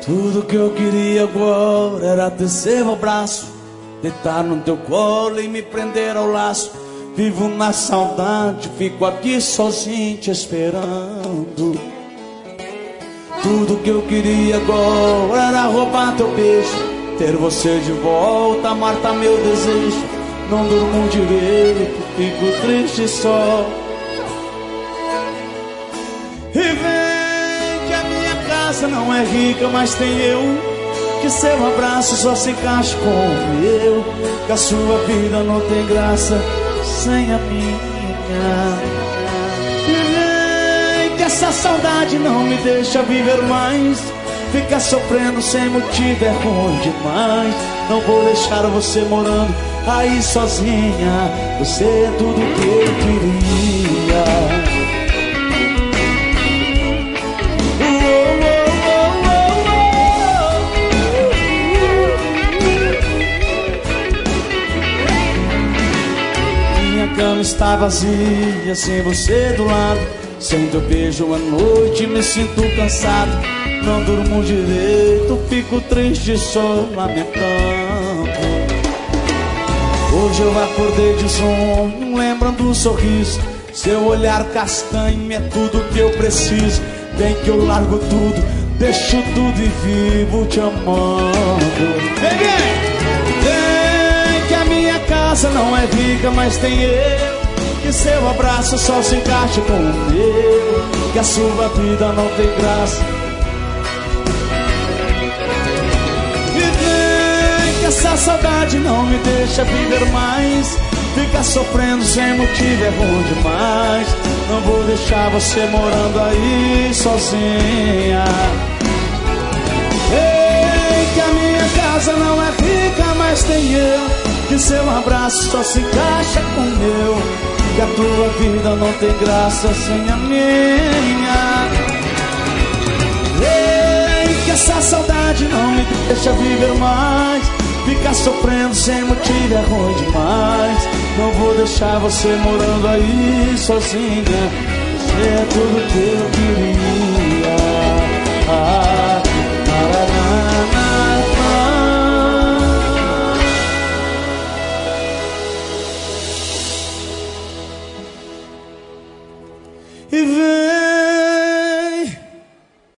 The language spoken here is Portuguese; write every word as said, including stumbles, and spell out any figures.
Tudo que eu queria agora era ter seu abraço, deitar no teu colo e me prender ao laço. Vivo na saudade, fico aqui sozinho te esperando. Tudo que eu queria agora era roubar teu beijo, ter você de volta, matar meu desejo. Não durmo direito, fico triste só. E vem que a minha casa não é rica, mas tem eu, que seu abraço só se encaixa com o meu, que a sua vida não tem graça sem a minha. E vem que essa saudade não me deixa viver mais, ficar sofrendo sem motivo é ruim demais. Não vou deixar você morando aí sozinha, você é tudo que eu queria. Minha cama está vazia, sem você do lado, sem teu beijo à noite me sinto cansado. Não durmo direito, fico triste só lamentando. Hoje eu acordei de sonho, lembrando do sorriso, seu olhar castanho é tudo que eu preciso. Vem que eu largo tudo, deixo tudo e vivo te amando. Vem, vem! Vem que a minha casa não é rica, mas tem eu, que seu abraço só se encaixa com o meu, que a sua vida não tem graça. Essa saudade não me deixa viver mais, ficar sofrendo sem motivo é ruim demais. Não vou deixar você morando aí sozinha. Ei, que a minha casa não é rica, mas tem eu, que seu abraço só se encaixa com o meu, que a tua vida não tem graça sem a minha. Ei, que essa saudade não me deixa viver mais, ficar sofrendo sem motivo é ruim demais. Não vou deixar você morando aí sozinha, você é tudo que eu queria.